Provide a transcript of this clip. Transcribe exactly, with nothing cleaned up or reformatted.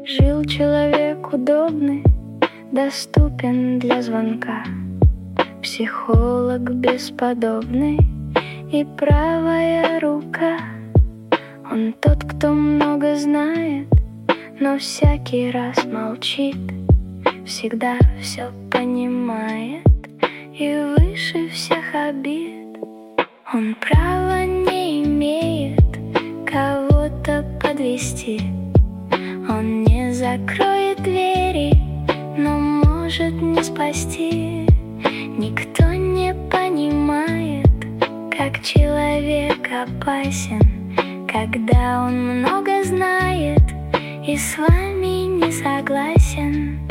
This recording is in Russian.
Жил человек удобный, доступен для звонка, психолог бесподобный и правая рука. Он тот, кто много знает, но всякий раз молчит, всегда все понимает и выше всех обид. Он права не имеет кого-то подвести. Он не закроет двери, но может не спасти. Никто не понимает, как человек опасен, когда он много знает и с вами не согласен.